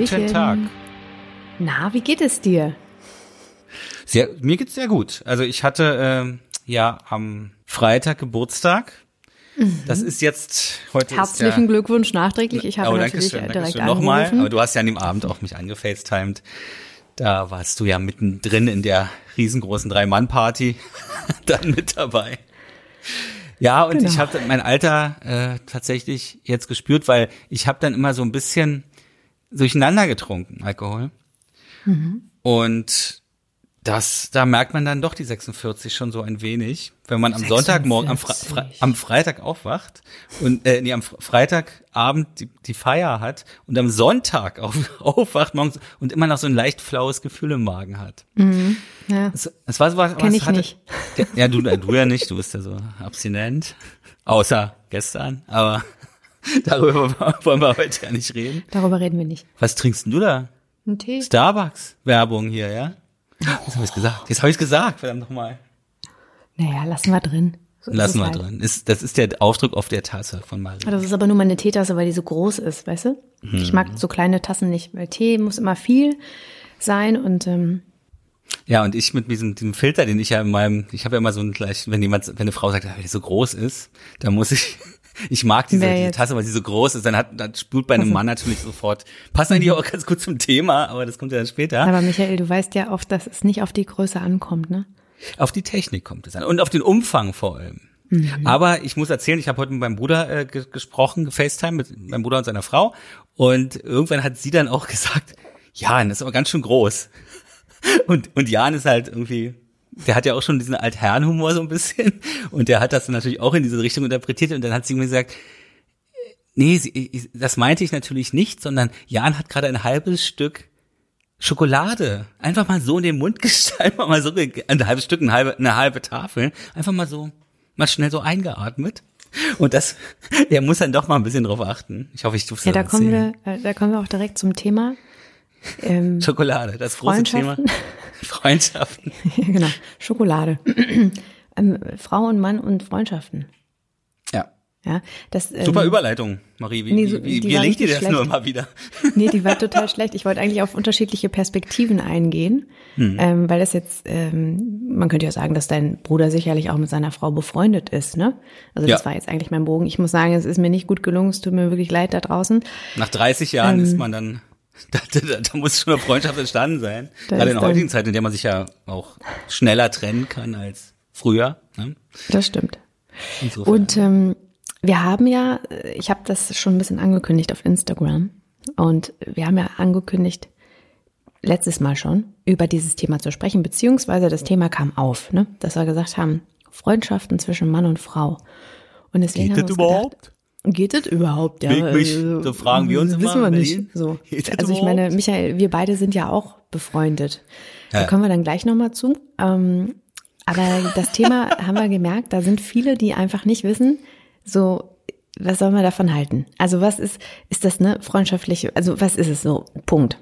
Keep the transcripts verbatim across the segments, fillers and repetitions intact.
Guten Tag. Na, wie geht es dir? Sehr, mir geht's sehr gut. Also ich hatte äh, ja am Freitag Geburtstag. Mhm. Das ist jetzt heute. Herzlichen ist der, Glückwunsch nachträglich. Ich habe oh, natürlich Dankeschön, direkt Dankeschön. angerufen. Nochmal, aber du hast ja an dem Abend auch mich angefacetimed. Da warst du ja mittendrin in der riesengroßen Drei-Mann-Party dann mit dabei. Ja, und genau. Ich habe mein Alter äh, tatsächlich jetzt gespürt, weil ich habe dann immer so ein bisschen durcheinander getrunken, Alkohol. Mhm. Und das, da merkt man dann doch die sechsundvierzig schon so ein wenig, wenn man am sechsundvierzig Sonntagmorgen, am, Fre Fre am Freitag aufwacht und äh, nee, am Freitagabend die, die Feier hat und am Sonntag auf, aufwacht morgens und immer noch so ein leicht flaues Gefühl im Magen hat. Mhm. Ja. Es, es war so was, Kenn ich hatte, nicht. Ja, du, du ja nicht, du bist ja so abstinent, außer gestern, aber darüber wollen wir heute ja nicht reden. Darüber reden wir nicht. Was trinkst denn du da? Ein Tee. Starbucks-Werbung hier, ja? Jetzt habe ich gesagt. Jetzt habe ich gesagt, verdammt nochmal. Naja, lassen wir drin. So lassen wir halt. drin. Ist, das ist der Aufdruck auf der Tasse von Marie. Das ist aber nur meine Teetasse, weil die so groß ist, weißt du? Hm. Ich mag so kleine Tassen nicht, weil Tee muss immer viel sein und ähm ja, und ich mit diesem, diesem Filter, den ich ja in meinem, ich habe ja immer so einen gleich, wenn jemand, wenn eine Frau sagt, wenn die so groß ist, dann muss ich, ich mag diese, diese Tasse, weil sie so groß ist, dann hat, dann spült bei einem also. Mann natürlich sofort. Passt eigentlich auch ganz gut zum Thema, aber das kommt ja dann später. Aber Michael, du weißt ja oft, dass es nicht auf die Größe ankommt, ne? Auf die Technik kommt es an und auf den Umfang vor allem. Mhm. Aber ich muss erzählen, ich habe heute mit meinem Bruder äh, ge gesprochen, FaceTime mit meinem Bruder und seiner Frau und irgendwann hat sie dann auch gesagt, Jan, das ist aber ganz schön groß. Und, und Jan ist halt irgendwie, der hat ja auch schon diesen Altherrenhumor so ein bisschen und der hat das natürlich auch in diese Richtung interpretiert und dann hat sie mir gesagt, nee, sie, das meinte ich natürlich nicht, sondern Jan hat gerade ein halbes Stück Schokolade einfach mal so in den Mund gesteckt, einfach mal so ein halbes Stück, eine halbe, eine halbe Tafel, einfach mal so, mal schnell so eingeatmet. Und das, der muss dann doch mal ein bisschen drauf achten. Ich hoffe, ich durfte ja, das da kommen wir, da kommen wir auch direkt zum Thema. Ähm, Schokolade, das große Thema. Freundschaften. Ja, genau, Schokolade. ähm, Frau und Mann und Freundschaften. Ja. Ja, das, ähm, super Überleitung, Marie. Wie, nee, so, wie, wie gelingt dir das schlecht. nur immer wieder? Nee, die war total schlecht. Ich wollte eigentlich auf unterschiedliche Perspektiven eingehen, hm. ähm, weil das jetzt, ähm, man könnte ja sagen, dass dein Bruder sicherlich auch mit seiner Frau befreundet ist, ne? Also das ja. war jetzt eigentlich mein Bogen. Ich muss sagen, es ist mir nicht gut gelungen, es tut mir wirklich leid da draußen. Nach dreißig Jahren ähm, ist man dann... Da, da, da muss schon eine Freundschaft entstanden sein. Gerade in der heutigen Zeit, in der man sich ja auch schneller trennen kann als früher. Ne? Das stimmt. Insofern. Und ähm, wir haben ja, ich habe das schon ein bisschen angekündigt auf Instagram und wir haben ja angekündigt, letztes Mal schon, über dieses Thema zu sprechen, beziehungsweise das Thema kam auf, ne, dass wir gesagt haben, Freundschaften zwischen Mann und Frau. Und deswegen Geht haben das wir uns überhaupt? Gedacht, Geht es überhaupt? Ja, mich, also, so fragen wir uns wissen immer. Wissen wir Berlin? nicht. So. Also ich meine, Michael, wir beide sind ja auch befreundet. Ja. Da kommen wir dann gleich nochmal zu. Ähm, aber das Thema haben wir gemerkt, da sind viele, die einfach nicht wissen, so, was soll man davon halten? Also was ist, ist das eine freundschaftliche, also was ist es so? Punkt.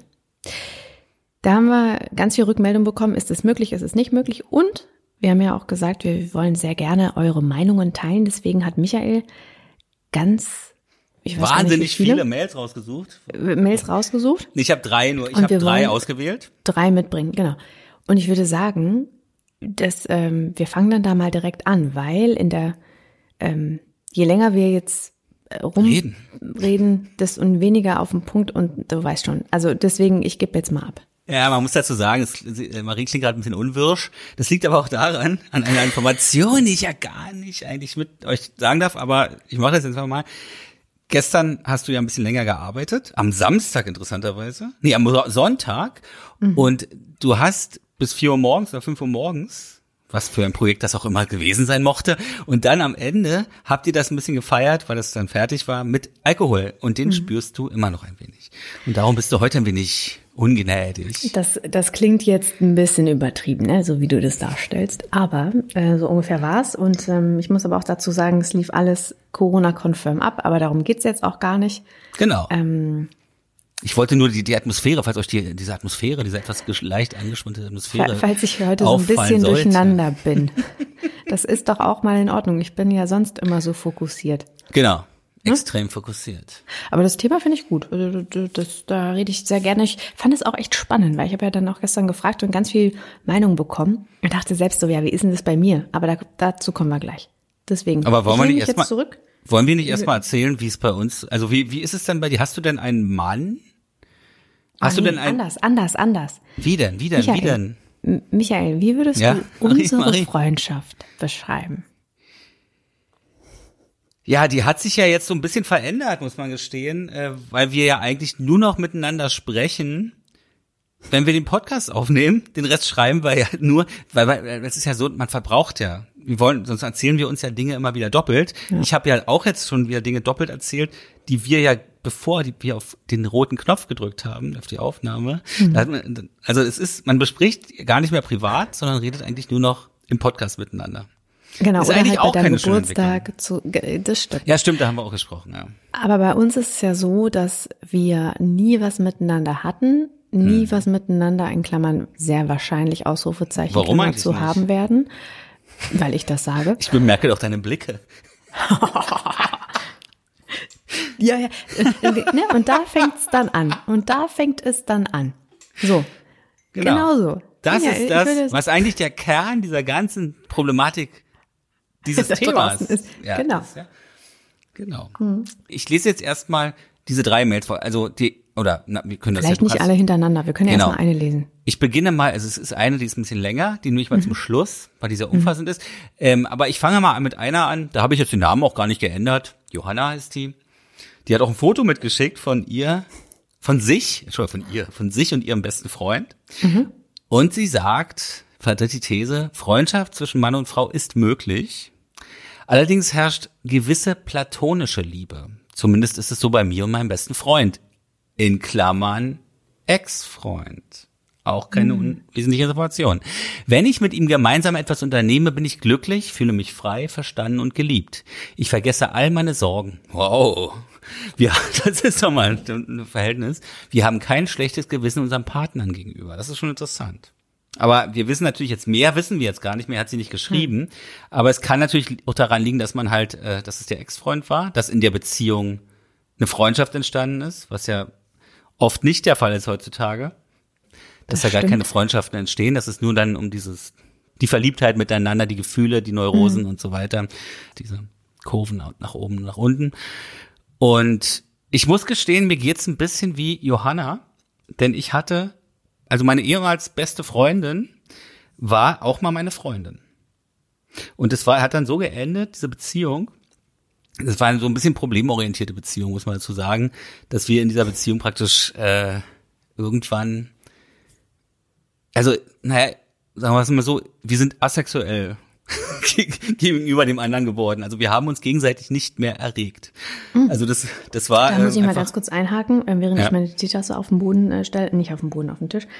Da haben wir ganz viel Rückmeldung bekommen, ist es möglich, ist es nicht möglich? Und wir haben ja auch gesagt, wir wollen sehr gerne eure Meinungen teilen. Deswegen hat Michael ganz, ich weiß wahnsinnig nicht, viele, viele Mails rausgesucht. Mails rausgesucht. Ich habe drei nur, ich habe drei ausgewählt. Drei mitbringen, genau. Und ich würde sagen, dass ähm, wir fangen dann da mal direkt an, weil in der, ähm, je länger wir jetzt äh, rumreden, reden, desto weniger auf den Punkt und du weißt schon. Also deswegen, ich gebe jetzt mal ab. Ja, man muss dazu sagen, es, Marie klingt gerade ein bisschen unwirsch. Das liegt aber auch daran, an einer Information, die ich ja gar nicht eigentlich mit euch sagen darf, aber ich mache das jetzt einfach mal. Gestern hast du ja ein bisschen länger gearbeitet, am Samstag interessanterweise, nee, am Sonntag, mhm. und du hast bis vier Uhr morgens oder fünf Uhr morgens, was für ein Projekt das auch immer gewesen sein mochte, und dann am Ende habt ihr das ein bisschen gefeiert, weil das dann fertig war, mit Alkohol, und den mhm. spürst du immer noch ein wenig. Und darum bist du heute ein wenig ungnädig. Das, das klingt jetzt ein bisschen übertrieben, ne, so wie du das darstellst. Aber äh, so ungefähr war's. Und ähm, ich muss aber auch dazu sagen, es lief alles Corona-konform ab. Aber darum geht's jetzt auch gar nicht. Genau. Ähm, ich wollte nur die, die Atmosphäre, falls euch die, diese Atmosphäre, diese etwas leicht angespannte Atmosphäre falls ich heute so ein bisschen sollte. durcheinander bin. Das ist doch auch mal in Ordnung. Ich bin ja sonst immer so fokussiert. Genau. extrem hm? fokussiert. Aber das Thema finde ich gut. Also das, das, da rede ich sehr gerne. Ich fand es auch echt spannend, weil ich habe ja dann auch gestern gefragt und ganz viel Meinung bekommen. Ich dachte selbst so, ja, wie ist denn das bei mir? Aber da, dazu kommen wir gleich. Deswegen. Aber wollen wir nicht jetzt erst mal, zurück? Wollen wir nicht erstmal erzählen, wie es bei uns, also wie, wie ist es denn bei dir? Hast du denn einen Mann? Hast oh, du nee, denn einen? Anders, anders, anders. Wie denn, wie denn, Michael, wie denn? M- Michael, wie würdest ja? du unsere Marie, Marie. Freundschaft beschreiben? Ja, die hat sich ja jetzt so ein bisschen verändert, muss man gestehen, äh, weil wir ja eigentlich nur noch miteinander sprechen, wenn wir den Podcast aufnehmen. Den Rest schreiben wir ja nur, weil, weil es ist ja so, man verbraucht ja. Wir wollen, sonst erzählen wir uns ja Dinge immer wieder doppelt. Ja. Ich habe ja auch jetzt schon wieder Dinge doppelt erzählt, die wir ja, bevor die, wir auf den roten Knopf gedrückt haben, auf die Aufnahme. Mhm. Da hat man, also es ist, man bespricht gar nicht mehr privat, sondern redet eigentlich nur noch im Podcast miteinander. Genau, ist oder eigentlich halt auch bei deinem keine Geburtstag zu, das stimmt. Ja, stimmt, da haben wir auch gesprochen, ja. Aber bei uns ist es ja so, dass wir nie was miteinander hatten, nie hm. was miteinander, in Klammern sehr wahrscheinlich Ausrufezeichen Warum Klammer zu nicht? haben werden, weil ich das sage. Ich bemerke doch deine Blicke. Ja, ja, ne? Und da fängt es dann an. Und da fängt es dann an. So, genau, genau so. Das ja, ist das, was eigentlich der Kern dieser ganzen Problematik dieses Themas ist. Ja, genau. Ist, ja. Genau. Mhm. Ich lese jetzt erstmal diese drei Mails vor. Also die, oder na, wir können das Vielleicht ja, nicht alle hintereinander. Wir können ja genau. erstmal eine lesen. Ich beginne mal, also es ist eine, die ist ein bisschen länger, die nehme ich mal mhm. zum Schluss, weil die sehr umfassend mhm. ist. Ähm, aber ich fange mal mit einer an, da habe ich jetzt den Namen auch gar nicht geändert. Johanna ist die. Die hat auch ein Foto mitgeschickt von ihr, von sich, Entschuldigung, von ihr, von sich und ihrem besten Freund. Mhm. Und sie sagt, vertritt die These, Freundschaft zwischen Mann und Frau ist möglich. Allerdings herrscht gewisse platonische Liebe. Zumindest ist es so bei mir und meinem besten Freund. In Klammern Ex-Freund. Auch keine mhm. unwesentliche Information. Wenn ich mit ihm gemeinsam etwas unternehme, bin ich glücklich, fühle mich frei, verstanden und geliebt. Ich vergesse all meine Sorgen. Wow. Wir, das ist doch mal ein Verhältnis. Wir haben kein schlechtes Gewissen unseren Partnern gegenüber. Das ist schon interessant. Aber wir wissen natürlich jetzt, mehr wissen wir jetzt gar nicht mehr, hat sie nicht geschrieben. Hm. Aber es kann natürlich auch daran liegen, dass man halt, äh, dass es der Ex-Freund war, dass in der Beziehung eine Freundschaft entstanden ist, was ja oft nicht der Fall ist heutzutage. Dass da gar keine Freundschaften entstehen, dass es nur dann um dieses, die Verliebtheit miteinander, die Gefühle, die Neurosen hm. und so weiter, diese Kurven nach oben, nach unten. Und ich muss gestehen, mir geht's ein bisschen wie Johanna, denn ich hatte, also meine ehemals beste Freundin war auch mal meine Freundin. Und es war, hat dann so geendet, diese Beziehung. Es war so ein bisschen problemorientierte Beziehung, muss man dazu sagen, dass wir in dieser Beziehung praktisch äh, irgendwann, also, naja, sagen wir es mal so, wir sind asexuell gegenüber dem anderen geworden. Also wir haben uns gegenseitig nicht mehr erregt. Also das, das war. Da muss ich äh, mal ganz kurz einhaken, während ja. ich meine Teetasse auf den Boden äh, stelle, nicht auf den Boden, auf den Tisch.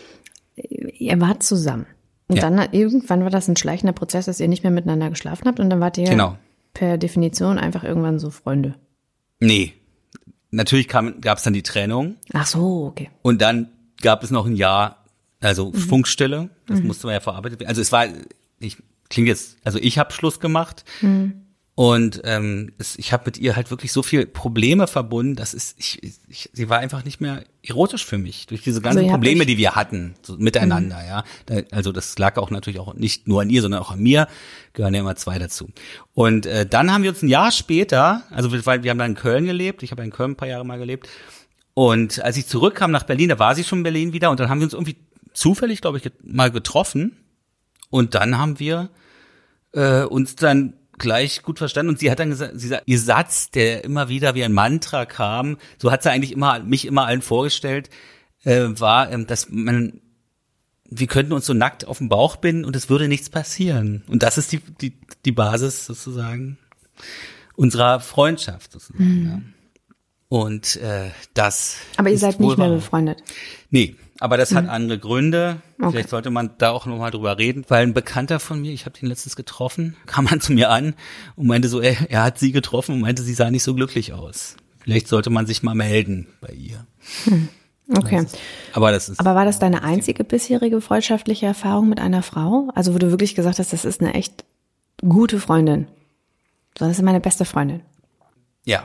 Ihr wart zusammen. Und ja. dann irgendwann war das ein schleichender Prozess, dass ihr nicht mehr miteinander geschlafen habt und dann wart ihr genau. per Definition einfach irgendwann so Freunde. Nee. Natürlich kam, gab es dann die Trennung. Ach so, okay. Und dann gab es noch ein Jahr, also mhm. Funkstille. Das mhm. musste man ja verarbeitet werden. Also es war, ich klingt jetzt, also ich habe Schluss gemacht mhm. und ähm, es, ich habe mit ihr halt wirklich so viel Probleme verbunden, dass es, ich, ich, sie war einfach nicht mehr erotisch für mich durch diese ganzen also Probleme, die wir hatten so miteinander. Mhm. Ja, da, also das lag auch natürlich auch nicht nur an ihr, sondern auch an mir. Gehören ja immer zwei dazu. Und äh, dann haben wir uns ein Jahr später, also wir, wir haben da in Köln gelebt, ich habe in Köln ein paar Jahre mal gelebt. Und als ich zurückkam nach Berlin, da war sie schon in Berlin wieder und dann haben wir uns irgendwie zufällig, glaube ich, mal getroffen. Und dann haben wir äh, uns dann gleich gut verstanden. Und sie hat dann gesagt, sie sagt, ihr Satz, der immer wieder wie ein Mantra kam, so hat sie eigentlich immer mich immer allen vorgestellt, äh, war, äh, dass man, wir könnten uns so nackt auf den Bauch binden und es würde nichts passieren. Und das ist die die die Basis sozusagen unserer Freundschaft sozusagen. Mhm. Ja. Und äh, das. Aber ihr seid nicht mehr befreundet? Nee. Aber das hat andere Gründe. Okay. Vielleicht sollte man da auch nochmal drüber reden, weil ein Bekannter von mir, ich habe den letztens getroffen, kam man zu mir an und meinte so, er, er hat sie getroffen und meinte, sie sah nicht so glücklich aus. Vielleicht sollte man sich mal melden bei ihr. Hm. Okay. Das ist, aber das ist. Aber war das deine einzige bisherige freundschaftliche Erfahrung mit einer Frau? Also wo du wirklich gesagt hast, das ist eine echt gute Freundin. Das ist meine beste Freundin. Ja.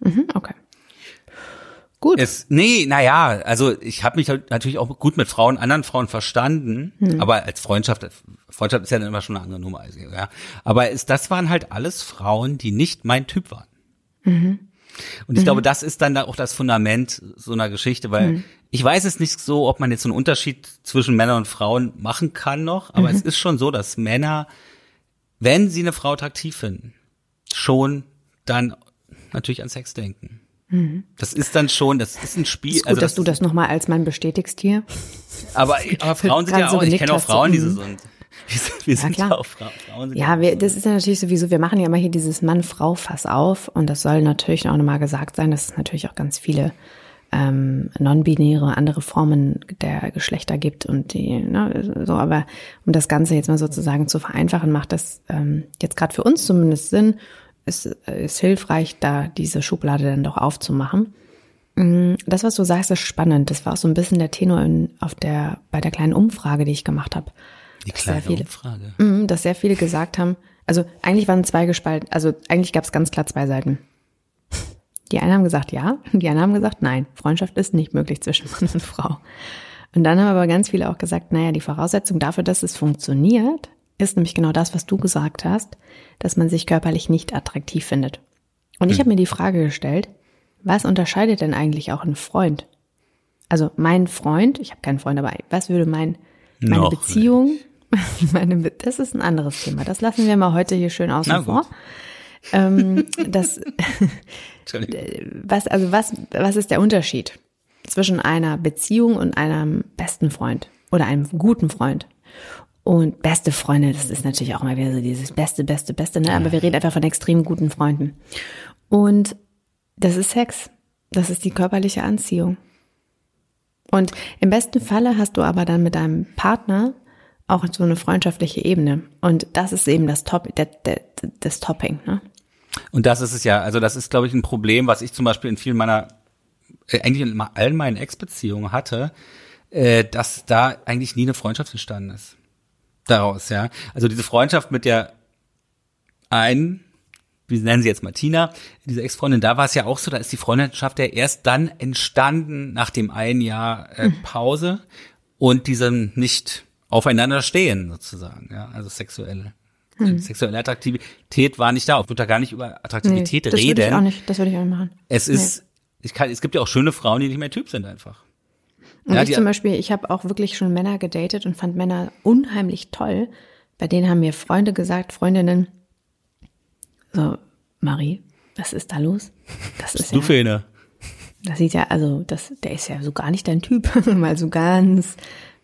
Mhm, okay. Gut. Es, nee, naja, also ich habe mich halt natürlich auch gut mit Frauen, anderen Frauen verstanden, hm. aber als Freundschaft, Freundschaft ist ja dann immer schon eine andere Nummer. Also, ja. Aber es, das waren halt alles Frauen, die nicht mein Typ waren. Mhm. Und ich mhm. glaube, das ist dann da auch das Fundament so einer Geschichte, weil mhm. ich weiß es nicht so, ob man jetzt so einen Unterschied zwischen Männern und Frauen machen kann noch, aber mhm. es ist schon so, dass Männer, wenn sie eine Frau attraktiv finden, schon dann natürlich an Sex denken. Das ist dann schon, das ist ein Spiel. Ist gut, also dass das du das nochmal als Mann bestätigst hier. Aber, aber Frauen sind ja auch, so ich kenne auch Frauen, die so sind. Wir sind ja, ja auch Frauen. Frauen sind ja, wir, das ist ja natürlich sowieso, wir machen ja immer hier dieses Mann-Frau-Fass auf und das soll natürlich auch nochmal gesagt sein, dass es natürlich auch ganz viele ähm, non-binäre, andere Formen der Geschlechter gibt und die, ne, so, aber um das Ganze jetzt mal sozusagen zu vereinfachen, macht das ähm, jetzt gerade für uns zumindest Sinn. Es ist hilfreich, da diese Schublade dann doch aufzumachen. Das, was du sagst, ist spannend. Das war auch so ein bisschen der Tenor in, auf der, bei der kleinen Umfrage, die ich gemacht habe. Die kleine viele, Umfrage? Dass sehr viele gesagt haben, also eigentlich waren zwei gespalten, also eigentlich gab es ganz klar zwei Seiten. Die einen haben gesagt ja, und die anderen haben gesagt nein, Freundschaft ist nicht möglich zwischen Mann und Frau. Und dann haben aber ganz viele auch gesagt, naja, die Voraussetzung dafür, dass es funktioniert, ist nämlich genau das, was du gesagt hast, dass man sich körperlich nicht attraktiv findet. Und ich hm. habe mir die Frage gestellt, was unterscheidet denn eigentlich auch ein Freund? Also mein Freund, ich habe keinen Freund, aber was würde mein meine Noch Beziehung, meine, das ist ein anderes Thema, das lassen wir mal heute hier schön außen vor. Ähm, das, was, also was, was ist der Unterschied zwischen einer Beziehung und einem besten Freund oder einem guten Freund? Und beste Freunde, das ist natürlich auch mal wieder so dieses beste, beste, beste, ne? Aber wir reden einfach von extrem guten Freunden. Und das ist Sex. Das ist die körperliche Anziehung. Und im besten Falle hast du aber dann mit deinem Partner auch so eine freundschaftliche Ebene. Und das ist eben das Top, das, das, das Topping, ne? Und das ist es ja, also das ist, glaube ich, ein Problem, was ich zum Beispiel in vielen meiner, äh, eigentlich in allen meinen Ex-Beziehungen hatte, äh, dass da eigentlich nie eine Freundschaft entstanden ist. Daraus, ja. Also diese Freundschaft mit der einen, wir nennen sie jetzt mal Tina, diese Ex-Freundin, da war es ja auch so, da ist die Freundschaft ja erst dann entstanden nach dem einen Jahr äh, Pause und diesem nicht aufeinander stehen sozusagen, ja, also sexuelle. Hm. Sexuelle Attraktivität war nicht da. Ich würde da gar nicht über Attraktivität nee, das reden. Würde ich auch nicht, das würde ich auch nicht machen. Es ist, nee. ich kann, es gibt ja auch schöne Frauen, die nicht mehr Typ sind einfach. Und ja, ich zum Beispiel, ich habe auch wirklich schon Männer gedatet und fand Männer unheimlich toll. Bei denen haben mir Freunde gesagt, Freundinnen, so, Marie, was ist da los? Das ist du ja, für eine? Das sieht ja, also, das, der ist ja so gar nicht dein Typ. Mal so ganz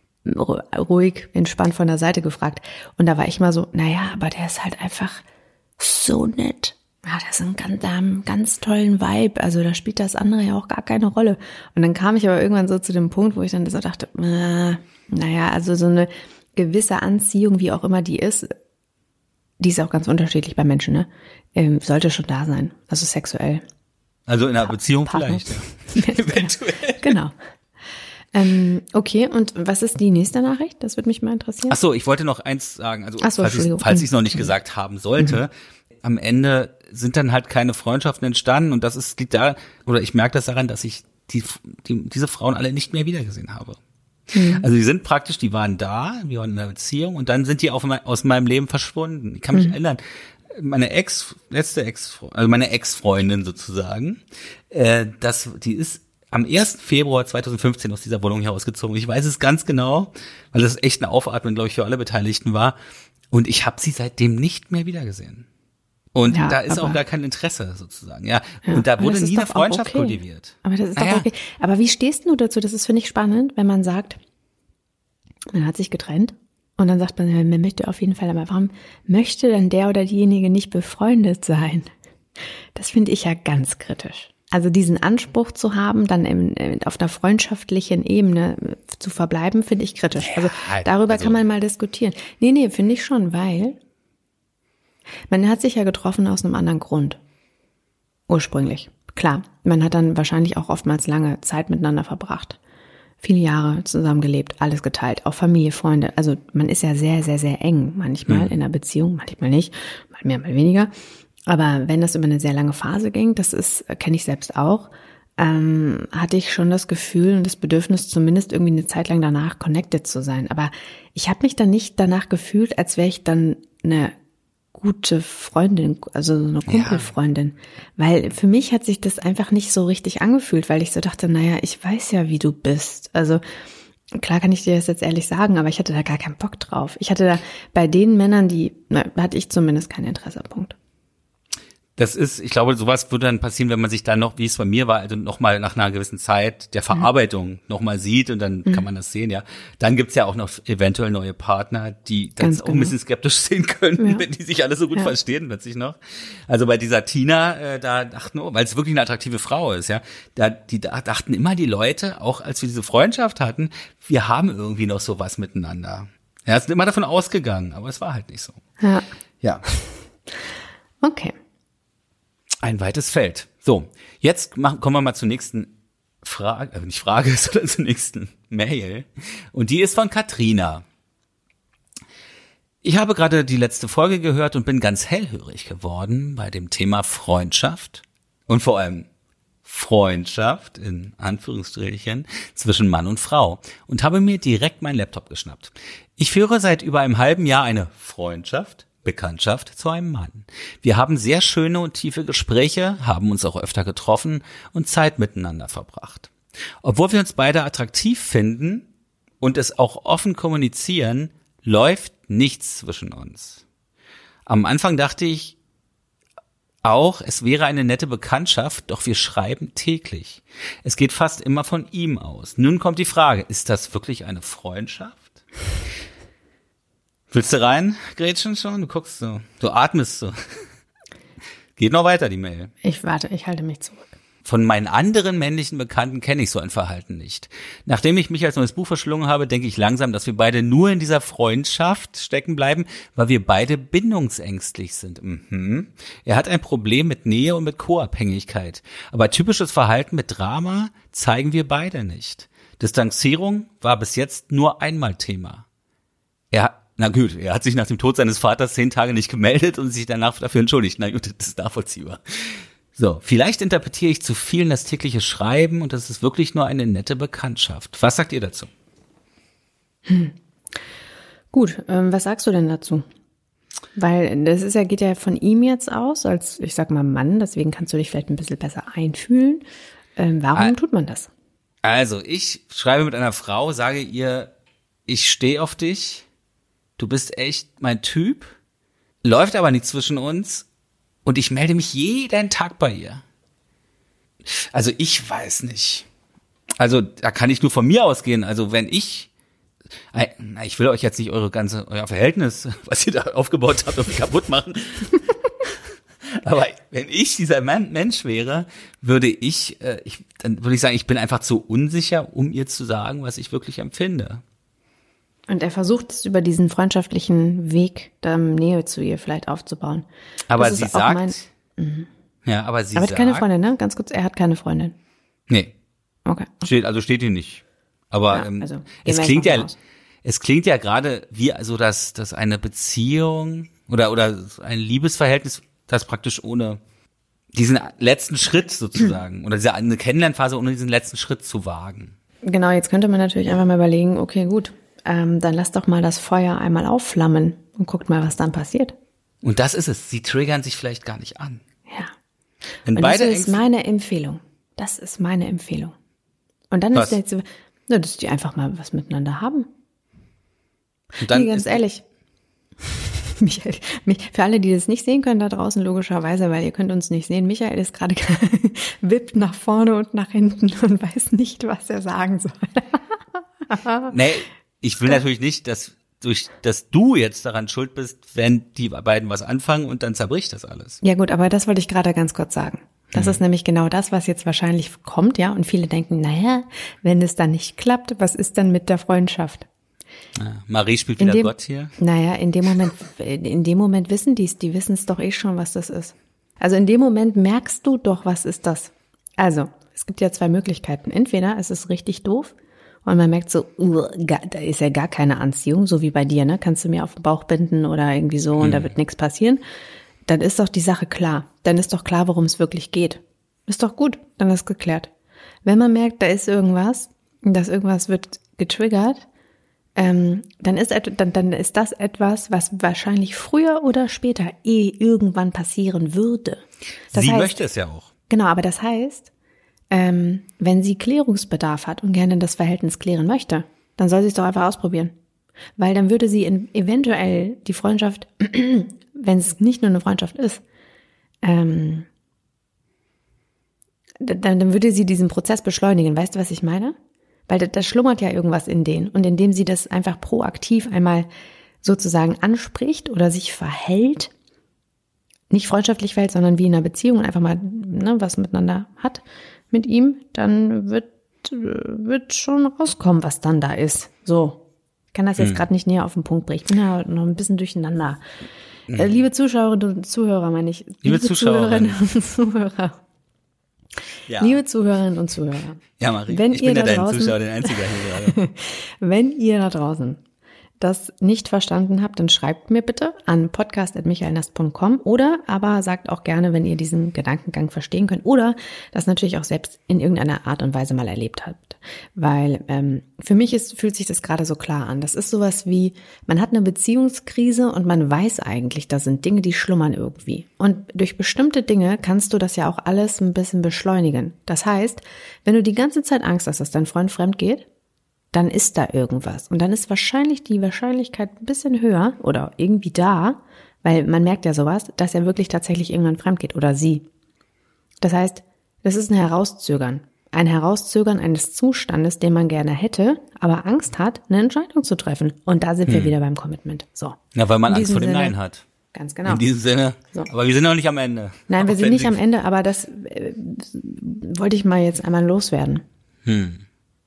ruhig, entspannt von der Seite gefragt. Und da war ich mal so, naja, aber der ist halt einfach so nett. Ja, das ist ein ganz, einen ganz tollen Vibe. Also da spielt das andere ja auch gar keine Rolle. Und dann kam ich aber irgendwann so zu dem Punkt, wo ich dann so dachte, äh, naja, also so eine gewisse Anziehung, wie auch immer die ist, die ist auch ganz unterschiedlich bei Menschen, ne? Ähm, sollte schon da sein. Also sexuell. Also in einer pa- Beziehung Partner. vielleicht, ja. Eventuell. Genau. Ähm, okay, und was ist die nächste Nachricht? Das würde mich mal interessieren. Ach so, ich wollte noch eins sagen, also Ach so, falls ich falls ich es noch nicht gesagt haben sollte, mhm. am Ende sind dann halt keine Freundschaften entstanden und das ist liegt da oder ich merke das daran, dass ich die, die diese Frauen alle nicht mehr wiedergesehen habe. Mhm. Also die sind praktisch, die waren da, wir waren in einer Beziehung und dann sind die auf mein, aus meinem Leben verschwunden. Ich kann mich mhm. erinnern, meine Ex, letzte Ex, also meine Ex-Freundin sozusagen, äh, das, die ist am ersten Februar zweitausendfünfzehn aus dieser Wohnung hier ausgezogen. Ich weiß es ganz genau, weil das echt ein Aufatmen, glaube ich, für alle Beteiligten war. Und ich habe sie seitdem nicht mehr wiedergesehen. Und ja, da ist aber, auch gar kein Interesse sozusagen. Ja, ja und da wurde nie eine Freundschaft okay. kultiviert. Aber das ist doch ah, okay. Aber wie stehst du dazu? Das ist, finde ich, spannend, wenn man sagt, man hat sich getrennt und dann sagt man, man möchte auf jeden Fall, aber warum möchte dann der oder diejenige nicht befreundet sein? Das finde ich ja ganz kritisch. Also diesen Anspruch zu haben, dann im, auf einer freundschaftlichen Ebene zu verbleiben, finde ich kritisch. Ja, also darüber also, kann man mal diskutieren. Nee, nee, finde ich schon, weil man hat sich ja getroffen aus einem anderen Grund. Ursprünglich. Klar, man hat dann wahrscheinlich auch oftmals lange Zeit miteinander verbracht. Viele Jahre zusammengelebt, alles geteilt, auch Familie, Freunde. Also man ist ja sehr, sehr, sehr eng manchmal mhm. in einer Beziehung, manchmal nicht, mal mehr, mal weniger. Aber wenn das über eine sehr lange Phase ging, das ist, kenne ich selbst auch, ähm, hatte ich schon das Gefühl und das Bedürfnis, zumindest irgendwie eine Zeit lang danach connected zu sein. Aber ich habe mich dann nicht danach gefühlt, als wäre ich dann eine gute Freundin, also so eine Kumpelfreundin. Ja. Weil für mich hat sich das einfach nicht so richtig angefühlt, weil ich so dachte, naja, ich weiß ja, wie du bist. Also klar kann ich dir das jetzt ehrlich sagen, aber ich hatte da gar keinen Bock drauf. Ich hatte da bei den Männern, die, na, hatte ich zumindest keinen Interessepunkt. Das ist, ich glaube, sowas würde dann passieren, wenn man sich dann noch, wie es bei mir war, also nochmal nach einer gewissen Zeit der Verarbeitung mhm. nochmal sieht und dann mhm. kann man das sehen, ja. Dann gibt's ja auch noch eventuell neue Partner, die das auch genau. ein bisschen skeptisch sehen können, ja. wenn die sich alle so gut ja. verstehen plötzlich noch. Also bei dieser Tina, äh, da dachten, oh, weil es wirklich eine attraktive Frau ist, ja, da, die da dachten immer die Leute, auch als wir diese Freundschaft hatten, wir haben irgendwie noch sowas miteinander. Ja, sind immer davon ausgegangen, aber es war halt nicht so. Ja. Ja. Okay. Ein weites Feld. So, jetzt machen, kommen wir mal zur nächsten Frage, äh, nicht Frage, sondern zur nächsten Mail. Und die ist von Katrina. Ich habe gerade die letzte Folge gehört und bin ganz hellhörig geworden bei dem Thema Freundschaft und vor allem Freundschaft in Anführungsstrichen zwischen Mann und Frau und habe mir direkt meinen Laptop geschnappt. Ich führe seit über einem halben Jahr eine Freundschaft, Bekanntschaft zu einem Mann. Wir haben sehr schöne und tiefe Gespräche, haben uns auch öfter getroffen und Zeit miteinander verbracht. Obwohl wir uns beide attraktiv finden und es auch offen kommunizieren, läuft nichts zwischen uns. Am Anfang dachte ich auch, es wäre eine nette Bekanntschaft, doch wir schreiben täglich. Es geht fast immer von ihm aus. Nun kommt die Frage, ist das wirklich eine Freundschaft? Willst du rein, Gretchen, schon? Du guckst so, du atmest so. Geht noch weiter, die Mail. Ich warte, ich halte mich zurück. Von meinen anderen männlichen Bekannten kenne ich so ein Verhalten nicht. Nachdem ich mich als neues Buch verschlungen habe, denke ich langsam, dass wir beide nur in dieser Freundschaft stecken bleiben, weil wir beide bindungsängstlich sind. Mhm. Er hat ein Problem mit Nähe und mit Co-Abhängigkeit. Aber typisches Verhalten mit Drama zeigen wir beide nicht. Distanzierung war bis jetzt nur einmal Thema. Er Na gut, er hat sich nach dem Tod seines Vaters zehn Tage nicht gemeldet und sich danach dafür entschuldigt. Na gut, das ist nachvollziehbar. So, vielleicht interpretiere ich zu viel in das tägliche Schreiben und das ist wirklich nur eine nette Bekanntschaft. Was sagt ihr dazu? Hm. Gut, ähm, was sagst du denn dazu? Weil das ist ja, geht ja von ihm jetzt aus, als, ich sag mal, Mann, deswegen kannst du dich vielleicht ein bisschen besser einfühlen. Ähm, warum Al- tut man das? Also, ich schreibe mit einer Frau, sage ihr, ich stehe auf dich. Du bist echt mein Typ, läuft aber nicht zwischen uns und ich melde mich jeden Tag bei ihr. Also ich weiß nicht. Also da kann ich nur von mir ausgehen. Also wenn ich, ich will euch jetzt nicht eure ganze, euer Verhältnis, was ihr da aufgebaut habt, kaputt machen. Aber wenn ich dieser Mensch wäre, würde ich, ich, dann würde ich sagen, ich bin einfach zu unsicher, um ihr zu sagen, was ich wirklich empfinde. Und er versucht es über diesen freundschaftlichen Weg, da Nähe zu ihr vielleicht aufzubauen. Aber sie sagt, mein, mhm. ja, aber sie aber sagt. Er hat keine Freundin, ne? Ganz kurz, er hat keine Freundin. Nee. Okay. Steht, also steht hier nicht. Aber ja, ähm, also, es klingt ja, raus. es klingt ja gerade wie, also, dass, dass eine Beziehung oder, oder ein Liebesverhältnis, das praktisch ohne diesen letzten Schritt sozusagen, oder diese eine Kennenlernphase ohne diesen letzten Schritt zu wagen. Genau, jetzt könnte man natürlich einfach mal überlegen, okay, gut. Ähm, dann lass doch mal das Feuer einmal aufflammen und guckt mal, was dann passiert. Und das ist es. Sie triggern sich vielleicht gar nicht an. Ja. Wenn und beide das ist meine Empfehlung. Das ist meine Empfehlung. Und dann was? ist jetzt, na, dass die einfach mal was miteinander haben. Und dann nee, ganz ehrlich. Michael, mich, für alle, die das nicht sehen können da draußen, logischerweise, weil ihr könnt uns nicht sehen, Michael ist gerade wippt nach vorne und nach hinten und weiß nicht, was er sagen soll. Nee, ich will natürlich nicht, dass durch, dass du jetzt daran schuld bist, wenn die beiden was anfangen und dann zerbricht das alles. Ja gut, aber das wollte ich gerade ganz kurz sagen. Das hm. ist nämlich genau das, was jetzt wahrscheinlich kommt, ja. Und viele denken, naja, wenn es dann nicht klappt, was ist dann mit der Freundschaft? Ja, Marie spielt wieder dem, Gott hier. Naja, in dem Moment, in dem Moment wissen die es, die wissen es doch eh schon, was das ist. Also in dem Moment merkst du doch, was ist das? Also, es gibt ja zwei Möglichkeiten. Entweder es ist richtig doof, und man merkt so, uh, da ist ja gar keine Anziehung, so wie bei dir, ne? Kannst du mir auf den Bauch binden oder irgendwie so und hm. da wird nichts passieren. dann ist doch die Sache klar. Dann ist doch klar, worum es wirklich geht. Ist doch gut, dann ist geklärt. Wenn man merkt, da ist irgendwas, dass irgendwas wird getriggert, ähm, dann ist dann, dann ist das etwas, was wahrscheinlich früher oder später eh irgendwann passieren würde. Das sie heißt, möchte es ja auch. Genau, aber das heißt, ähm, wenn sie Klärungsbedarf hat und gerne das Verhältnis klären möchte, dann soll sie es doch einfach ausprobieren. Weil dann würde sie in, eventuell die Freundschaft, wenn es nicht nur eine Freundschaft ist, ähm, dann, dann würde sie diesen Prozess beschleunigen. Weißt du, was ich meine? Weil da, da schlummert ja irgendwas in denen. Und indem sie das einfach proaktiv einmal sozusagen anspricht oder sich verhält, nicht freundschaftlich verhält, sondern wie in einer Beziehung und einfach mal ne, was miteinander hat mit ihm, dann wird, wird schon rauskommen, was dann da ist. So. Ich kann das jetzt hm. gerade nicht näher auf den Punkt bringen. Ich bin ja noch ein bisschen durcheinander. Hm. Äh, liebe Zuschauerinnen und Zuhörer, meine ich. Liebe, liebe Zuschauerinnen und Zuhörer. Ja. Liebe Zuhörerinnen und Zuhörer. Ja, Marie, wenn ich ihr bin ja da dein draußen, Zuschauer, dein einziger hier gerade. Wenn ihr da draußen das nicht verstanden habt, dann schreibt mir bitte an podcast at michaelnast punkt com oder aber sagt auch gerne, wenn ihr diesen Gedankengang verstehen könnt oder das natürlich auch selbst in irgendeiner Art und Weise mal erlebt habt. Weil ähm, für mich ist, fühlt sich das gerade so klar an. Das ist sowas wie, man hat eine Beziehungskrise und man weiß eigentlich, da sind Dinge, die schlummern irgendwie. Und durch bestimmte Dinge kannst du das ja auch alles ein bisschen beschleunigen. Das heißt, wenn du die ganze Zeit Angst hast, dass dein Freund fremd geht, dann ist da irgendwas. Und dann ist wahrscheinlich die Wahrscheinlichkeit ein bisschen höher oder irgendwie da, weil man merkt ja sowas, dass er wirklich tatsächlich irgendwann fremd geht oder sie. Das heißt, das ist ein Herauszögern. Ein Herauszögern eines Zustandes, den man gerne hätte, aber Angst hat, eine Entscheidung zu treffen. Und da sind hm. wir wieder beim Commitment. So. Ja, weil man Angst vor dem Nein hat. Ganz genau. In diesem Sinne. So. Aber wir sind noch nicht am Ende. Nein, wir Auch sind nicht Sie am Ende, aber das äh, wollte ich mal jetzt einmal loswerden. Hm.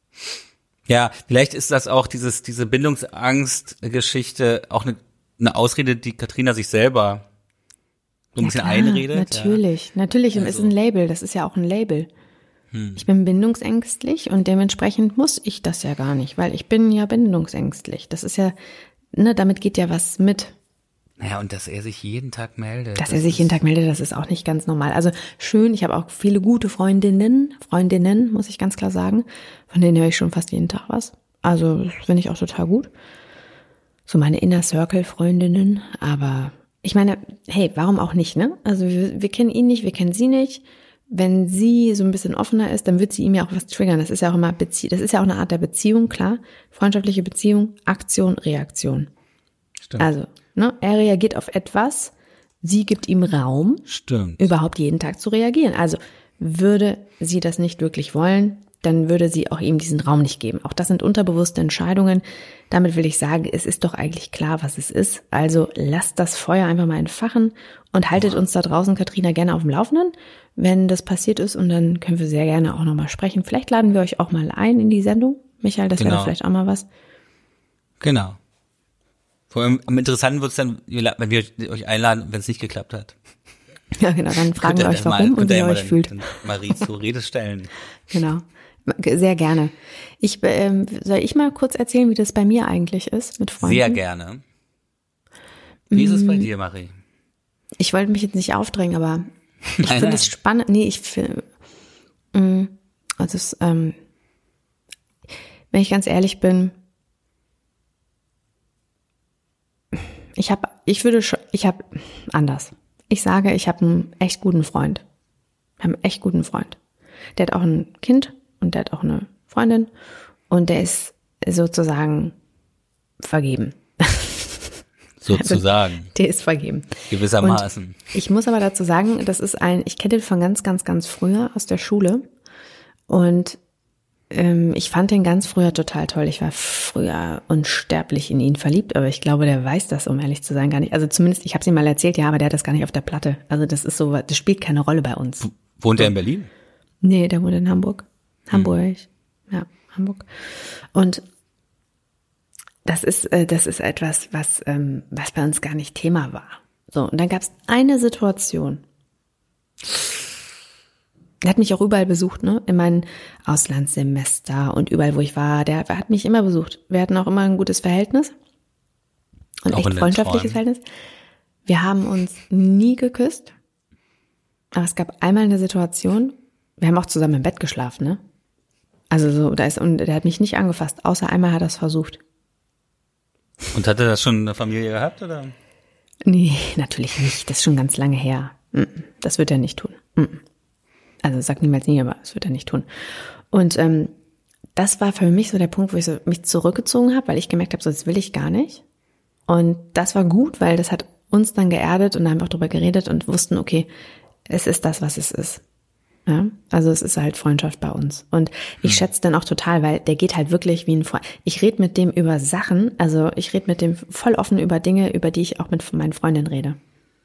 Ja, vielleicht ist das auch dieses diese Bindungsangst-Geschichte auch eine, eine Ausrede, die Katrina sich selber so ein ja, bisschen klar, einredet. Natürlich, ja. natürlich. Und es also. ist ein Label, das ist ja auch ein Label. Hm. Ich bin bindungsängstlich und dementsprechend muss ich das ja gar nicht, weil ich bin ja bindungsängstlich. Das ist ja, ne, damit geht ja was mit. Naja, und dass er sich jeden Tag meldet. Dass das er sich jeden Tag meldet, das ist auch nicht ganz normal. Also schön, ich habe auch viele gute Freundinnen, Freundinnen, muss ich ganz klar sagen. Von denen höre ich schon fast jeden Tag was. Also das finde ich auch total gut. So meine Inner Circle Freundinnen. Aber ich meine, hey, warum auch nicht, ne? Also wir, wir kennen ihn nicht, wir kennen sie nicht. Wenn sie so ein bisschen offener ist, dann wird sie ihm ja auch was triggern. Das ist ja auch immer Bezie- das ist ja auch eine Art der Beziehung, klar. Freundschaftliche Beziehung, Aktion, Reaktion. Stimmt. Also, ne, er reagiert auf etwas, sie gibt ihm Raum, Stimmt. überhaupt jeden Tag zu reagieren. Also würde sie das nicht wirklich wollen, dann würde sie auch ihm diesen Raum nicht geben. Auch das sind unterbewusste Entscheidungen. Damit will ich sagen, es ist doch eigentlich klar, was es ist. Also lasst das Feuer einfach mal entfachen und haltet uns da draußen, Katrina, gerne auf dem Laufenden, wenn das passiert ist. Und dann können wir sehr gerne auch nochmal sprechen. Vielleicht laden wir euch auch mal ein in die Sendung. Michael, das genau. wäre vielleicht auch mal was. Genau. Vor allem am interessanten wird es dann, wenn wir euch einladen, wenn es nicht geklappt hat. Ja, genau, dann fragen wir euch, warum und wie ihr euch fühlt. Marie zur Rede stellen. Genau, sehr gerne. Ich ähm, soll ich mal kurz erzählen, wie das bei mir eigentlich ist mit Freunden? Sehr gerne. Wie ist es bei dir, Marie? Ich wollte mich jetzt nicht aufdrängen, aber ich finde es spannend. Nee, ich finde, also es, ähm, wenn ich ganz ehrlich bin, Ich habe, ich würde schon, ich habe anders. Ich sage, ich habe einen echt guten Freund. Ich habe einen echt guten Freund. Der hat auch ein Kind und der hat auch eine Freundin und der ist sozusagen vergeben. Sozusagen. Also, der ist vergeben. Gewissermaßen. Und ich muss aber dazu sagen, das ist ein, ich kenne den von ganz, ganz, ganz früher aus der Schule und ich fand den ganz früher total toll. Ich war früher unsterblich in ihn verliebt, aber ich glaube, der weiß das, um ehrlich zu sein, gar nicht. Also zumindest, ich habe es ihm mal erzählt, ja, aber der hat das gar nicht auf der Platte. Also das ist so, das spielt keine Rolle bei uns. Wohnt er in Berlin? Nee, der wohnt in Hamburg. Hamburg, hm. ja, Hamburg. Und das ist, das ist etwas, was, was bei uns gar nicht Thema war. So, und dann gab es eine Situation. Der hat mich auch überall besucht, ne? In meinen Auslandssemester und überall, wo ich war. Der hat mich immer besucht. Wir hatten auch immer ein gutes Verhältnis. Und auch echt freundschaftliches Verhältnis. Wir haben uns nie geküsst, aber es gab einmal eine Situation, wir haben auch zusammen im Bett geschlafen, ne? Also so, da ist, und der hat mich nicht angefasst, außer einmal hat er es versucht. Und hat er das schon in der Familie gehabt, oder? Nee, natürlich nicht, das ist schon ganz lange her. Das wird er nicht tun. Also sag niemals nie, aber das wird er nicht tun. Und ähm, das war für mich so der Punkt, wo ich so mich zurückgezogen habe, weil ich gemerkt habe, so das will ich gar nicht. Und das war gut, weil das hat uns dann geerdet und dann haben wir auch drüber geredet und wussten, okay, es ist das, was es ist. Ja, also es ist halt Freundschaft bei uns. Und ich hm. schätze dann auch total, weil der geht halt wirklich wie ein Freund. Ich rede mit dem über Sachen, also ich rede mit dem voll offen über Dinge, über die ich auch mit meinen Freundinnen rede.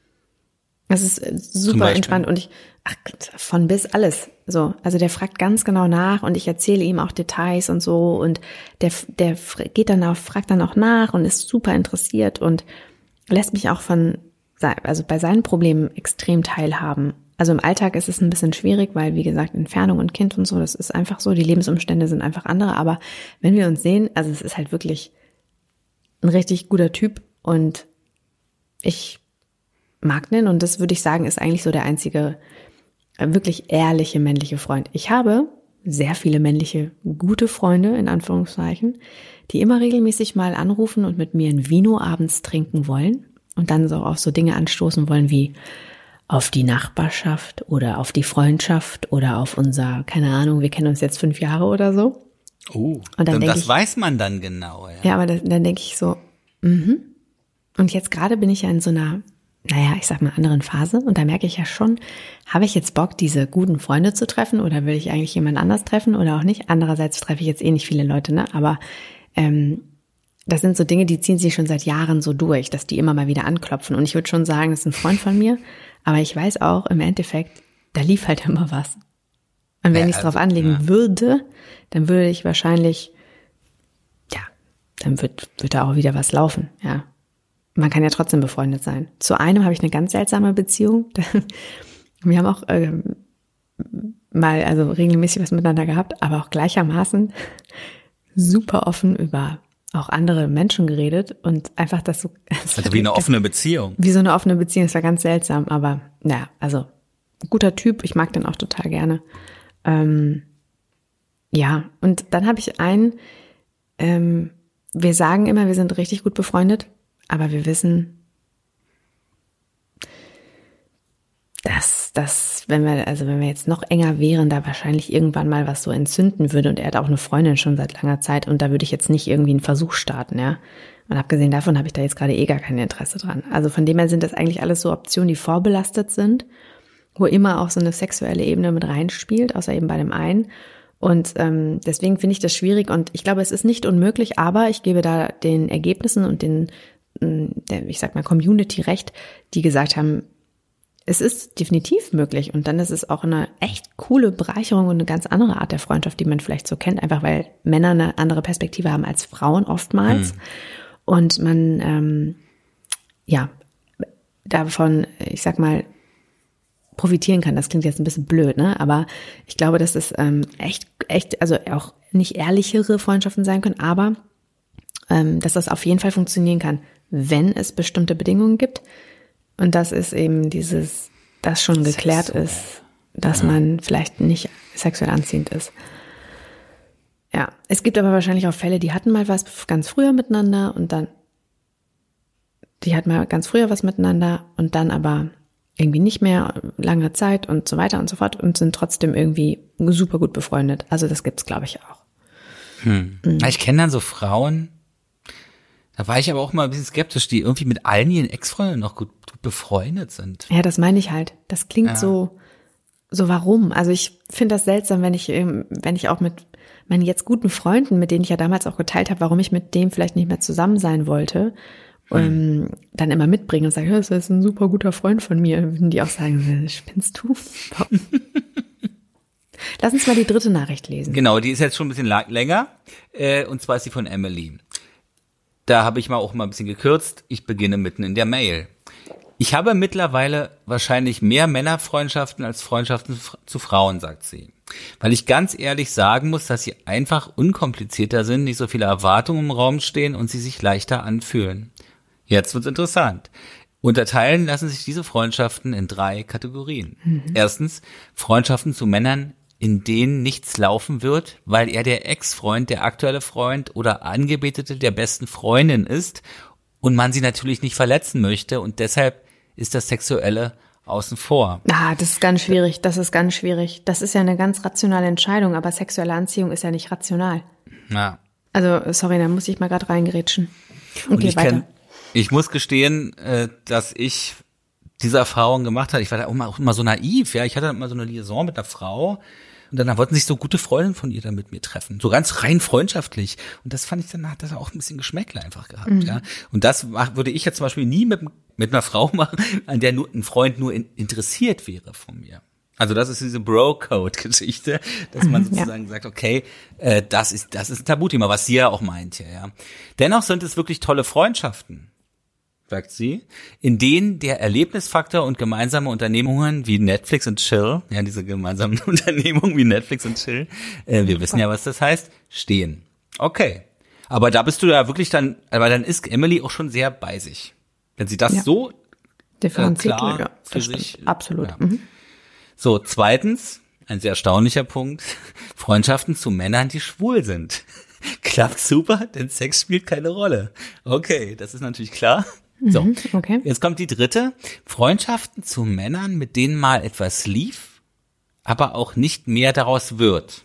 Das ist super entspannt und ich, ach, von bis alles. So, also der fragt ganz genau nach und ich erzähle ihm auch Details und so und der, der geht dann auch, fragt dann auch nach und ist super interessiert und lässt mich auch von, also bei seinen Problemen extrem teilhaben. Also im Alltag ist es ein bisschen schwierig, weil, wie gesagt, Entfernung und Kind und so, das ist einfach so, die Lebensumstände sind einfach andere, aber wenn wir uns sehen, also es ist halt wirklich ein richtig guter Typ und ich mag den und das würde ich sagen, ist eigentlich so der einzige wirklich ehrliche männliche Freund. Ich habe sehr viele männliche gute Freunde, in Anführungszeichen, die immer regelmäßig mal anrufen und mit mir ein Vino abends trinken wollen und dann so auf so Dinge anstoßen wollen wie auf die Nachbarschaft oder auf die Freundschaft oder auf unser, keine Ahnung, wir kennen uns jetzt fünf Jahre oder so. Oh, und dann das ich, weiß man dann genau. Ja, ja aber dann, dann denke ich so, mhm. Und jetzt gerade bin ich ja in so einer, naja, ich sag mal anderen Phase und da merke ich ja schon, habe ich jetzt Bock, diese guten Freunde zu treffen oder will ich eigentlich jemand anders treffen oder auch nicht? Andererseits treffe ich jetzt eh nicht viele Leute, ne? Aber ähm, das sind so Dinge, die ziehen sich schon seit Jahren so durch, dass die immer mal wieder anklopfen und ich würde schon sagen, das ist ein Freund von mir. Aber ich weiß auch, im Endeffekt, da lief halt immer was. Und wenn ja, ich es also, drauf anlegen ja. würde, dann würde ich wahrscheinlich, ja, dann wird, wird da auch wieder was laufen, ja. Man kann ja trotzdem befreundet sein. Zu einem habe ich eine ganz seltsame Beziehung. Wir haben auch ähm, mal, also regelmäßig was miteinander gehabt, aber auch gleichermaßen super offen über auch andere Menschen geredet und einfach das so. Das also wie eine offene Beziehung. Wie so eine offene Beziehung, das war ganz seltsam, aber naja, also guter Typ, ich mag den auch total gerne. Ähm, ja, und dann habe ich einen, ähm, wir sagen immer, wir sind richtig gut befreundet, aber wir wissen, dass das, wenn wir, also wenn wir jetzt noch enger wären, da wahrscheinlich irgendwann mal was so entzünden würde und er hat auch eine Freundin schon seit langer Zeit und da würde ich jetzt nicht irgendwie einen Versuch starten, ja. Und abgesehen davon habe ich da jetzt gerade eh gar kein Interesse dran. Also von dem her sind das eigentlich alles so Optionen, die vorbelastet sind, wo immer auch so eine sexuelle Ebene mit reinspielt, außer eben bei dem einen. Und ähm, deswegen finde ich das schwierig und ich glaube, es ist nicht unmöglich, aber ich gebe da den Ergebnissen und den, der, ich sag mal, Community recht, die gesagt haben, es ist definitiv möglich und dann ist es auch eine echt coole Bereicherung und eine ganz andere Art der Freundschaft, die man vielleicht so kennt, einfach weil Männer eine andere Perspektive haben als Frauen oftmals mhm. und man ähm, ja davon, ich sag mal, profitieren kann. Das klingt jetzt ein bisschen blöd, ne? Aber ich glaube, dass es ähm, echt, echt, also auch nicht ehrlichere Freundschaften sein können, aber ähm, dass das auf jeden Fall funktionieren kann, wenn es bestimmte Bedingungen gibt. Und das ist eben dieses, das schon geklärt sexuell ist, dass ja. man vielleicht nicht sexuell anziehend ist. Ja, es gibt aber wahrscheinlich auch Fälle, die hatten mal was ganz früher miteinander und dann, die hatten mal ganz früher was miteinander und dann aber irgendwie nicht mehr lange Zeit und so weiter und so fort und sind trotzdem irgendwie super gut befreundet. Also das gibt's, glaube ich, auch. Hm. Mhm. Ich kenne dann so Frauen, da war ich aber auch mal ein bisschen skeptisch, die irgendwie mit allen ihren Ex-Freunden noch gut, gut befreundet sind. Ja, das meine ich halt. Das klingt ja. so, so warum? Also ich finde das seltsam, wenn ich, wenn ich auch mit meinen jetzt guten Freunden, mit denen ich ja damals auch geteilt habe, warum ich mit dem vielleicht nicht mehr zusammen sein wollte, hm. ähm, dann immer mitbringe und sage, ja, das ist ein super guter Freund von mir. Würden die auch sagen, spinnst du? Lass uns mal die dritte Nachricht lesen. Genau, die ist jetzt schon ein bisschen länger, äh, und zwar ist die von Emily. Da habe ich mal auch mal ein bisschen gekürzt. Ich beginne mitten in der Mail. Ich habe mittlerweile wahrscheinlich mehr Männerfreundschaften als Freundschaften zu Frauen, sagt sie. Weil ich ganz ehrlich sagen muss, dass sie einfach unkomplizierter sind, nicht so viele Erwartungen im Raum stehen und sie sich leichter anfühlen. Jetzt wird's interessant. Unterteilen lassen sich diese Freundschaften in drei Kategorien. Mhm. Erstens, Freundschaften zu Männern, in denen nichts laufen wird, weil er der Ex-Freund, der aktuelle Freund oder Angebetete der besten Freundin ist und man sie natürlich nicht verletzen möchte und deshalb ist das Sexuelle außen vor. Ah, das ist ganz schwierig, das ist ganz schwierig. Das ist ja eine ganz rationale Entscheidung, aber sexuelle Anziehung ist ja nicht rational. Ja. Also, sorry, da muss ich mal gerade reingerätschen. Okay, und ich weiter. Kenn, ich muss gestehen, dass ich diese Erfahrung gemacht habe. Ich war da auch immer, auch immer so naiv, ja. Ich hatte immer so eine Liaison mit einer Frau und dann wollten sich so gute Freundinnen von ihr dann mit mir treffen. So ganz rein freundschaftlich. Und das fand ich dann, hat das auch ein bisschen Geschmäckle einfach gehabt, mhm. ja. Und das würde ich jetzt zum Beispiel nie mit, mit einer Frau machen, an der nur ein Freund nur in, interessiert wäre von mir. Also das ist diese Bro-Code-Geschichte, dass man sozusagen ja. sagt, okay, äh, das ist das ist ein Tabuthema, was sie ja auch meint hier, ja. Dennoch sind es wirklich tolle Freundschaften, sagt sie, in denen der Erlebnisfaktor und gemeinsame Unternehmungen wie Netflix und Chill, ja, diese gemeinsamen Unternehmungen wie Netflix und Chill, äh, wir wissen ja, was das heißt, stehen. Okay, aber da bist du ja wirklich dann, aber dann ist Emily auch schon sehr bei sich, wenn sie das ja. so äh, klar ja, für sich, absolut. Ja. Mhm. So, zweitens, ein sehr erstaunlicher Punkt, Freundschaften zu Männern, die schwul sind. Klappt super, denn Sex spielt keine Rolle. Okay, das ist natürlich klar. So, mhm, okay. Jetzt kommt die dritte, Freundschaften zu Männern, mit denen mal etwas lief, aber auch nicht mehr daraus wird.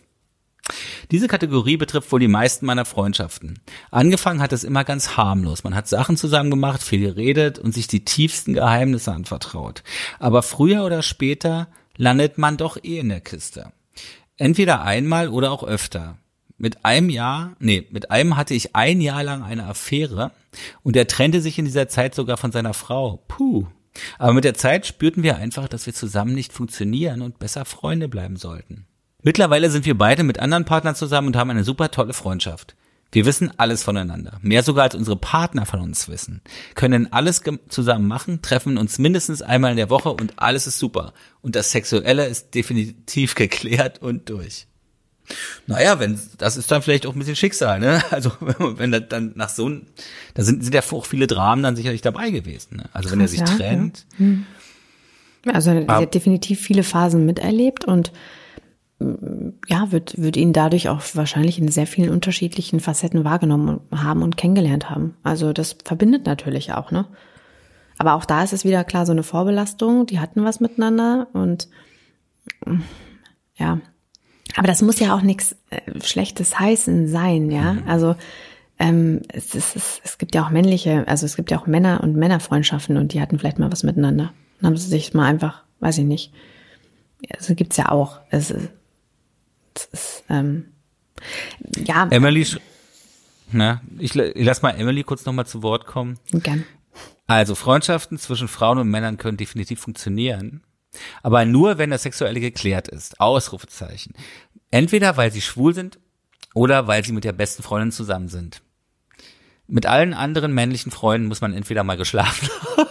Diese Kategorie betrifft wohl die meisten meiner Freundschaften. Angefangen hat es immer ganz harmlos. Man hat Sachen zusammen gemacht, viel geredet und sich die tiefsten Geheimnisse anvertraut. Aber früher oder später landet man doch eh in der Kiste. Entweder einmal oder auch öfter. Mit einem Jahr, nee, mit einem hatte ich ein Jahr lang eine Affäre und er trennte sich in dieser Zeit sogar von seiner Frau. Puh. Aber mit der Zeit spürten wir einfach, dass wir zusammen nicht funktionieren und besser Freunde bleiben sollten. Mittlerweile sind wir beide mit anderen Partnern zusammen und haben eine super tolle Freundschaft. Wir wissen alles voneinander, mehr sogar als unsere Partner von uns wissen, können alles zusammen machen, treffen uns mindestens einmal in der Woche und alles ist super. Und das Sexuelle ist definitiv geklärt und durch. Naja, wenn, das ist dann vielleicht auch ein bisschen Schicksal, ne? Also, wenn das dann nach so, da sind, sind ja auch viele Dramen dann sicherlich dabei gewesen, ne? Also, wenn Krass, er sich ja, trennt. Ja. Hm. Also, sie ah. hat definitiv viele Phasen miterlebt und ja, wird, wird ihn dadurch auch wahrscheinlich in sehr vielen unterschiedlichen Facetten wahrgenommen haben und kennengelernt haben. Also das verbindet natürlich auch, ne? Aber auch da ist es wieder klar so eine Vorbelastung, die hatten was miteinander und ja, aber das muss ja auch nichts äh, Schlechtes heißen sein, ja? Mhm. Also ähm, es, es, es, es gibt ja auch männliche, also es gibt ja auch Männer und Männerfreundschaften und die hatten vielleicht mal was miteinander. Dann haben sie sich mal einfach, weiß ich nicht, also gibt's ja auch. Es ist Das ist, ähm, ja. Emily, na, ich, ich lass mal Emily kurz nochmal zu Wort kommen. Gern. Also Freundschaften zwischen Frauen und Männern können definitiv funktionieren, aber nur, wenn das Sexuelle geklärt ist. Ausrufezeichen. Entweder, weil sie schwul sind oder weil sie mit der besten Freundin zusammen sind. Mit allen anderen männlichen Freunden muss man entweder mal geschlafen haben.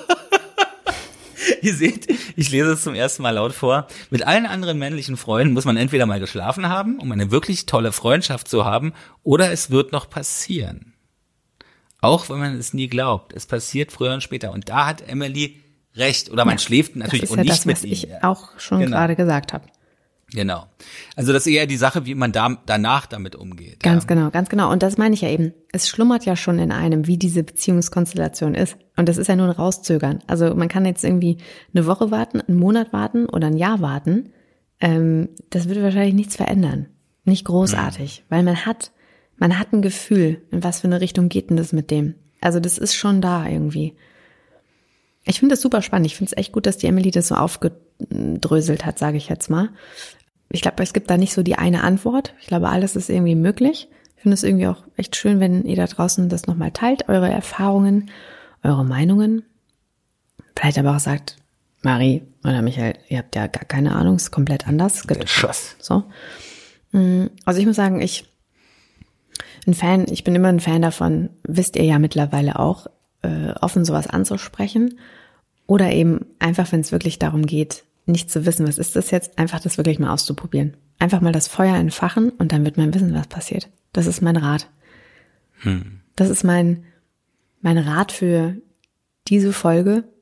Ihr seht, ich lese es zum ersten Mal laut vor. Mit allen anderen männlichen Freunden muss man entweder mal geschlafen haben, um eine wirklich tolle Freundschaft zu haben, oder es wird noch passieren. Auch wenn man es nie glaubt. Es passiert früher und später. Und da hat Emily recht. Oder man ja, schläft natürlich auch ja nicht das, mit ihm. Das ist was ich auch schon genau. gerade gesagt habe. Genau. Also das ist eher die Sache, wie man da danach damit umgeht. Ganz ja. genau, ganz genau. Und das meine ich ja eben. Es schlummert ja schon in einem, wie diese Beziehungskonstellation ist. Und das ist ja nur ein Rauszögern. Also man kann jetzt irgendwie eine Woche warten, einen Monat warten oder ein Jahr warten. Ähm, das würde wahrscheinlich nichts verändern. Nicht großartig. Mhm. Weil man hat, man hat ein Gefühl, in was für eine Richtung geht denn das mit dem. Also das ist schon da irgendwie. Ich finde das super spannend. Ich finde es echt gut, dass die Emily das so aufgedröselt hat, sage ich jetzt mal. Ich glaube, es gibt da nicht so die eine Antwort. Ich glaube, alles ist irgendwie möglich. Ich finde es irgendwie auch echt schön, wenn ihr da draußen das nochmal teilt, eure Erfahrungen, eure Meinungen. Vielleicht aber auch sagt, Marie oder Michael, ihr habt ja gar keine Ahnung, es ist komplett anders. Es gibt Schuss. So. Also ich muss sagen, ich ein Fan, ich bin immer ein Fan davon, wisst ihr ja mittlerweile auch, äh, offen sowas anzusprechen. Oder eben einfach, wenn es wirklich darum geht, nicht zu wissen, was ist das jetzt, einfach das wirklich mal auszuprobieren. Einfach mal das Feuer entfachen und dann wird man wissen, was passiert. Das ist mein Rat. Hm. Das ist mein, mein Rat für diese Folge.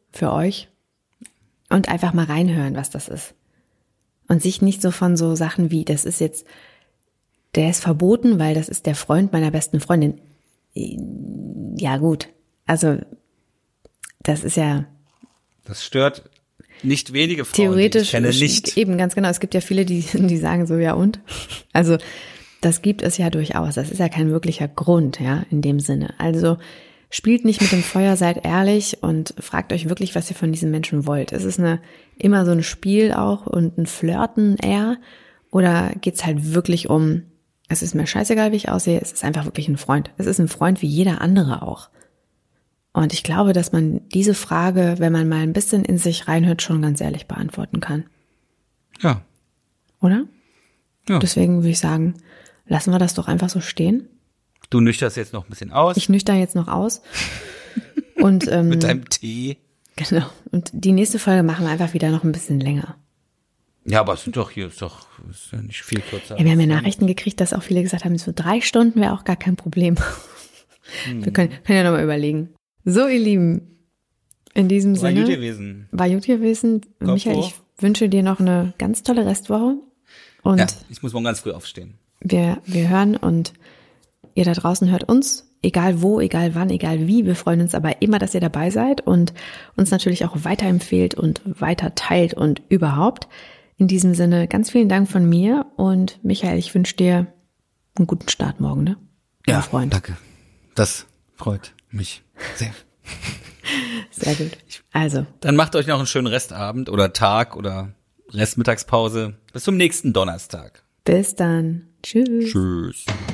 für euch und einfach mal reinhören, was das ist. Und sich nicht so von so Sachen wie, das ist jetzt, der ist verboten, weil das ist der Freund meiner besten Freundin. Ja gut, also das ist ja... Das stört nicht wenige Frauen, theoretisch die ich kenne nicht. Eben, ganz genau. Es gibt ja viele, die, die sagen so, ja und? Also das gibt es ja durchaus. Das ist ja kein wirklicher Grund, ja, in dem Sinne. Also spielt nicht mit dem Feuer, seid ehrlich und fragt euch wirklich, was ihr von diesen Menschen wollt. Ist es eine, immer so ein Spiel auch und ein Flirten eher? Oder geht's halt wirklich um, es ist mir scheißegal, wie ich aussehe, es ist einfach wirklich ein Freund. Es ist ein Freund wie jeder andere auch. Und ich glaube, dass man diese Frage, wenn man mal ein bisschen in sich reinhört, schon ganz ehrlich beantworten kann. Ja. Oder? Ja. Deswegen würde ich sagen, lassen wir das doch einfach so stehen. Du nüchterst jetzt noch ein bisschen aus. Ich nüchter jetzt noch aus. Und, ähm, mit deinem Tee. Genau. Und die nächste Folge machen wir einfach wieder noch ein bisschen länger. Ja, aber es sind doch hier, ist doch ist ja nicht viel kürzer. Ja, wir haben ja Nachrichten gekriegt, dass auch viele gesagt haben, so drei Stunden wäre auch gar kein Problem. Hm. Wir können, können ja nochmal überlegen. So, ihr Lieben, in diesem war Sinne. Gut gewesen. War gut gewesen. Kopf Michael, hoch. ich wünsche dir noch eine ganz tolle Restwoche. Und Ja, ich muss morgen ganz früh aufstehen. wir, wir hören und ihr da draußen hört uns, egal wo, egal wann, egal wie. Wir freuen uns aber immer, dass ihr dabei seid und uns natürlich auch weiterempfehlt und weiter teilt und überhaupt. In diesem Sinne ganz vielen Dank von mir und Michael, ich wünsche dir einen guten Start morgen, ne? Ja, Mein Freund. danke. Das freut mich sehr. Sehr gut. Also. Dann macht euch noch einen schönen Restabend oder Tag oder Restmittagspause. Bis zum nächsten Donnerstag. Bis dann. Tschüss. Tschüss.